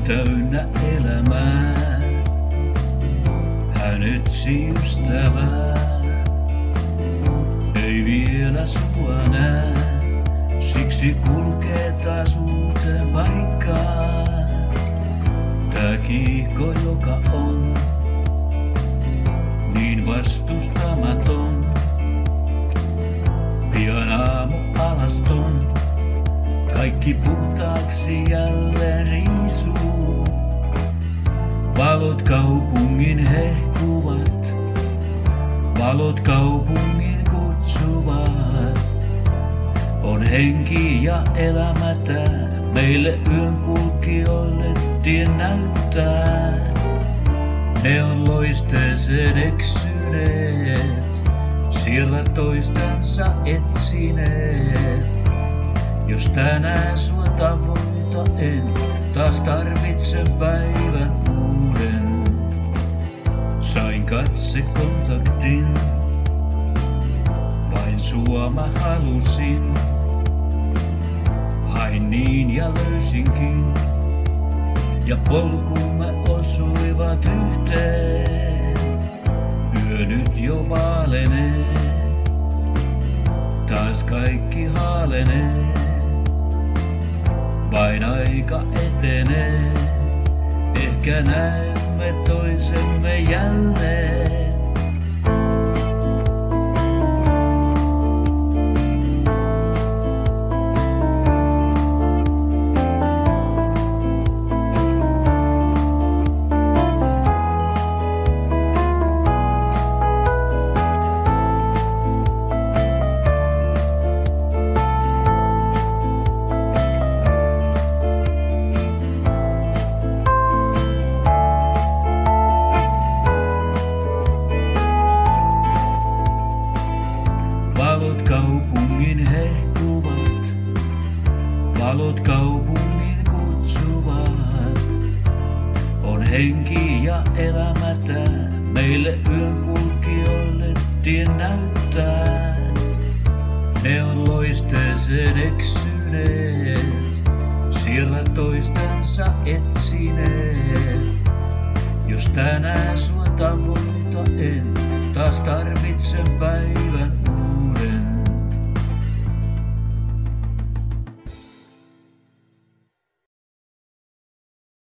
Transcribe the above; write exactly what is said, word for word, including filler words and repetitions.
täynnä elämää. Hän etsi ystävää, ei vielä sua näe, siksi kulkee taas uuteen paikkaan. Tää kiihko, joka on niin vastustamaton, pian aamu alaston, kaikki puhtaaksi jälleen riisuu. Valot kaupungin hehkuvat, valot kaupungin kutsuvat. On henki ja elämä tää, meille yönkulkijoille tien näyttää. Ne on loisteeseen eksyneet, siellä toistansa etsineet. Jos tänään sua tavoita en, taas tarvitsen päivän uuden. Sain katsekontaktin, vain sua mä halusin. Hain niin ja löysinkin, ja polkumme osuivat yhteen. Yö nyt jo vaalenee, taas kaikki haalenee. Vain aika etenee, ehkä näemme toisemme jälleen. Valot kaupungin hehkuvat, valot kaupungin kutsuvat. On henki ja elämä tää, meille yönkulkijoille tien näyttää. Ne on loisteeseen eksyneet, siellä toistansa etsineet. Jos tänään sua tavoita en, taas tarvitsen päivän